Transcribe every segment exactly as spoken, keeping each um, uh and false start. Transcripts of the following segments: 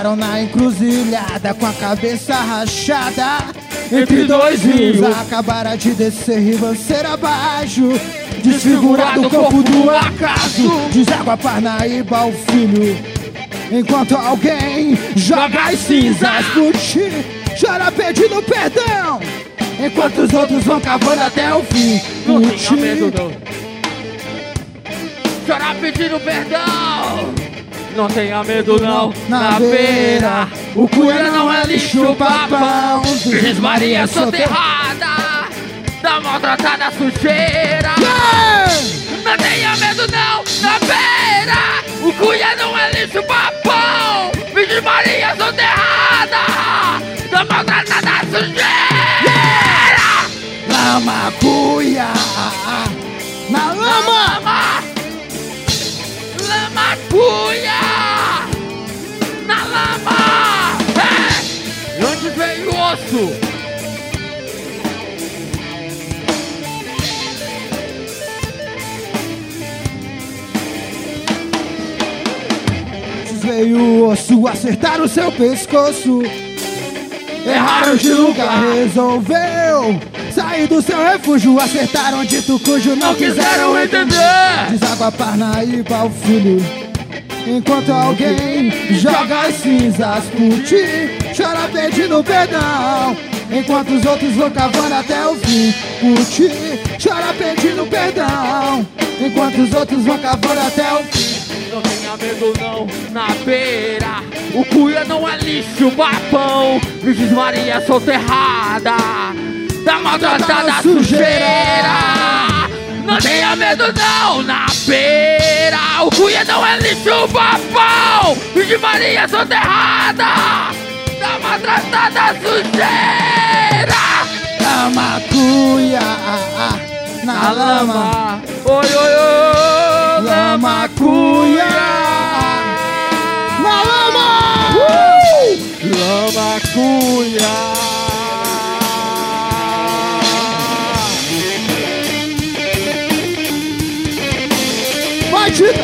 pararam na encruzilhada com a cabeça rachada entre dois rios. Acabaram de descer ribanceira abaixo, desfigurado o corpo do acaso. Deságua Parnaíba o filho, enquanto alguém joga as cinzas por ti. Chora pedindo perdão, enquanto os outros vão cavando até o fim. Não tenha medo não. Chorar pedindo perdão, não tenha medo não. Na beira, o cuia não é lixo, papão. Virgem Maria soterrada, da maltratada sujeira. Não tenha medo não. Na beira, o cuia não é lixo, papão. Virgem Maria soterrada, da maltratada sujeira. Lama, cuia, na lama. Lama, cuia, na lama. É. E onde veio o osso? Veio o osso acertar o seu pescoço. Erraram de lugar, resolveu sair do seu refúgio. Acertaram de tucujo, não quiseram entender. Deságua Parnaíba o filho, enquanto alguém joga as cinzas por ti. Chora pedindo perdão, enquanto os outros vão cavando até o fim. Por ti, chora pedindo perdão, enquanto os outros vão cavando até o fim. Não tenha medo não, na beira, o cuia não é lixo, papão. Virgem Maria soterrada, da maltratada sujeira. Não tenha medo não, na beira, o cuia não é lixo, papão. Virgem Maria soterrada, da maltratada sujeira. Lama, cuia, na lama. Oi, oi, oi, lama, cuia, na lama. Uh! Lama, cuia. Vai, Tita!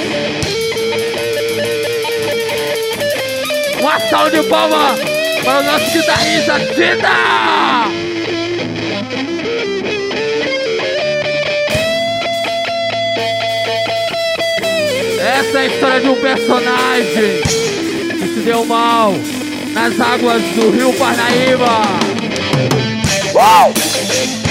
Uma salva de palmas para o nosso guitarrista, Tita! Essa é a história de um personagem que se deu mal nas águas do rio Parnaíba. Uh!